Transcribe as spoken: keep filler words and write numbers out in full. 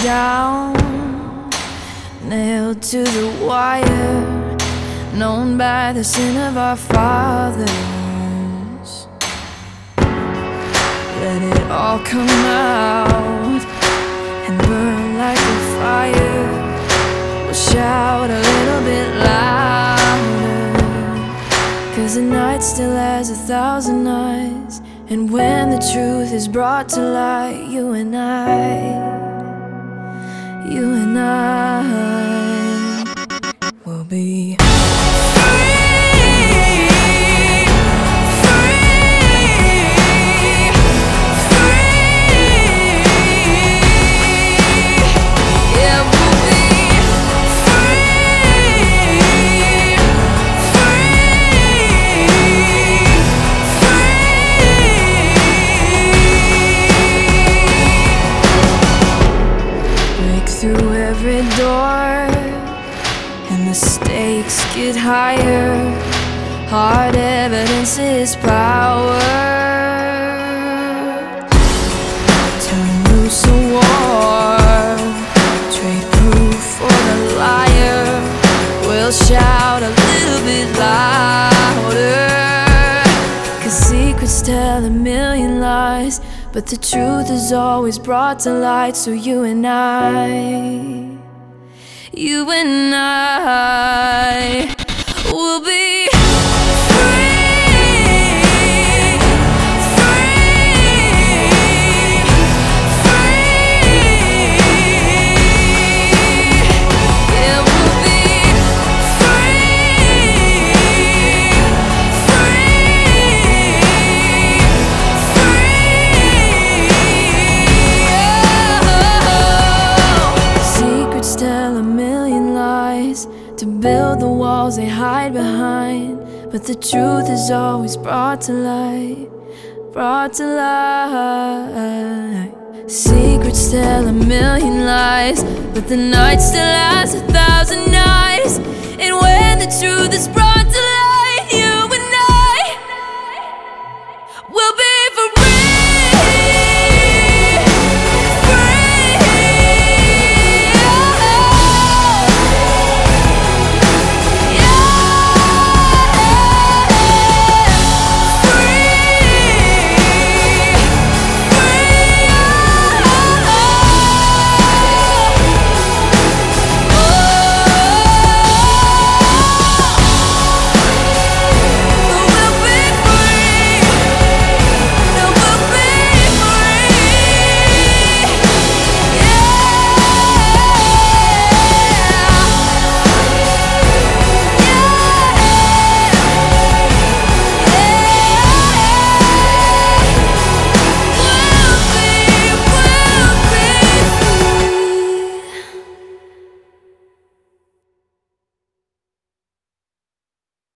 down, nailed to the wire, known by the sin of our fathers. Let it all come out and burn like a fire. We'll shout a little bit louder, 'cause the night still has a thousand eyes. And when the truth is brought to light, you and I, you and I will be through every door, and the stakes get higher. Hard evidence is power. Turn loose a war, trade proof for the liar. We'll shout a little bit louder, 'cause secrets tell a million lies, but the truth is always brought to light. So you and I, you and I will be to build the walls they hide behind, but the truth is always brought to light, brought to light. Secrets tell a million lies, but the night still has a thousand